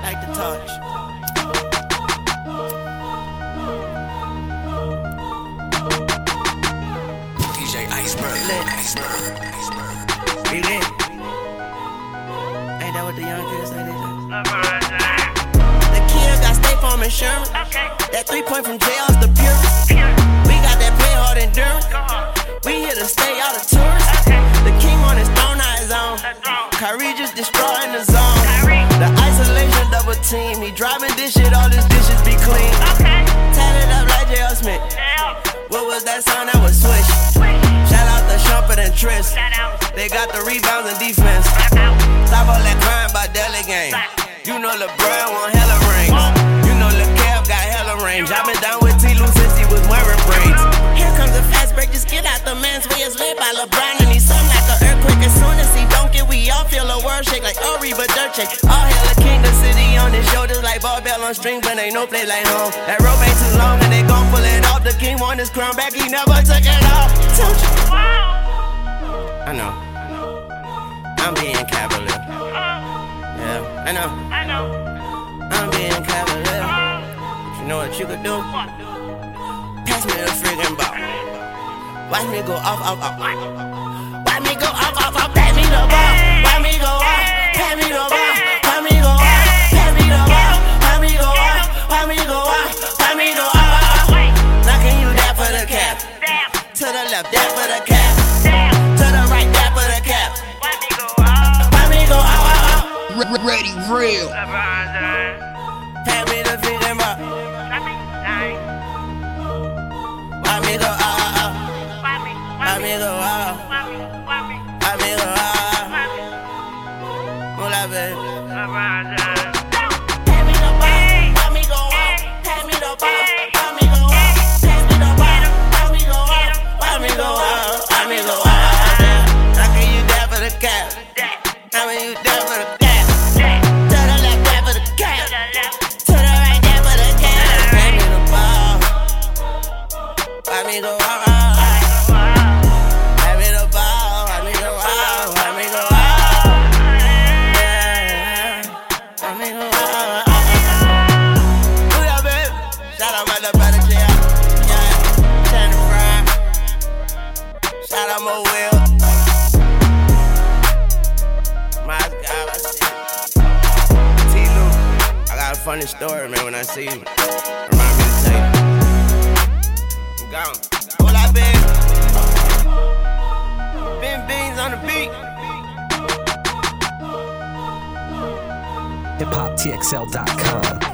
Like the torch. DJ Iceberg. Be lit. Ain't that what the young kids say? The kid got State Farm insurance. That 3-point from jail's the purest. We got that play hard endurance. We here to stay out of tourists. The king on his throne, not his own. Kyrie just destroying the zone. The isolation double team. He driving this shit, all his dishes be clean. Tatted up like J.L. Smith. What was that sound? That was Swish. Shout out to Shumpert and Triss. They got the rebounds and defense. Stop all that crying by Deli game. You know LeBron want hella rings. You know Lil Kev got hella range. I been down with T-Lou since he was wearing braids. Here comes a fast break, just get out the man's way. It's led by LeBron and he's something like an earthquake. As soon as he don't get, we all feel the world shake like Ori, but dirt shake. All hail the king, the city on his shoulders like ball bell on string, but ain't no place like home. That rope ain't too long and they gon' pull it off. The king want his crown back, he never took it off. Told you. I know. I'm being cavalier. Yeah, I know. I'm being cavalier. But you know what you could do? Pass me the friggin' ball. Watch me go off. Watch me go off. Pass me the ball. Watch me go off. Pass me the ball. Watch me go off. Pass me the ball. Watch me go off. Watch me go off. Watch me go off. Knocking you down for the cap. To the left, down for the cap. To the right, down for the cap. Watch me go off. Ready, real. Pass me the friggin' ball. Watch me go off. Watch me go off. Watch me go off. Hola, baby. Pass me the ball. Watch me go off. Pass me the ball. Watch me go off. Pass me the ball. Watch me go off. Watch me go off. Watch me go off. Knocking you down for the cap. Knocking you down for the cap. To the left, down for the cap. To the right, down for the cap. Pass me the ball. Watch me go off. Pass me the ball. Watch me go off. Watch me go off. Yeah. Watch me go off. Who that, babe? Shout out my little brother, J.R. Yeah. Shannon Fry. Shout out Mo Will. My God, I see you. T-Lou. I got a funny story, man, when I see you. Remind me to tell you. I'm gone. Hola, babe. Ben Beans on the beat. HipHopTXL.com.